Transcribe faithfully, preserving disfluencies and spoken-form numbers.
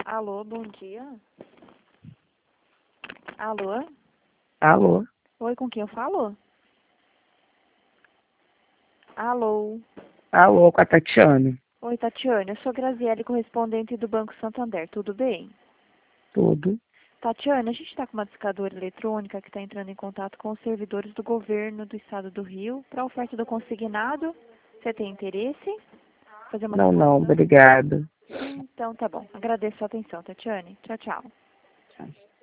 Alô, bom dia. Alô? Alô? Oi, com quem eu falo? Alô? Alô, com a Tatiana. Oi, Tatiana, eu sou Graziele, correspondente do Banco Santander, tudo bem? Tudo. Tatiana, a gente está com uma discadora eletrônica que está entrando em contato com os servidores do governo do estado do Rio para a oferta do consignado. Você tem interesse? Fazer uma Não, não, simulação? obrigado. Então, tá bom. Agradeço a atenção, Tatiane. Tchau, tchau. Tchau.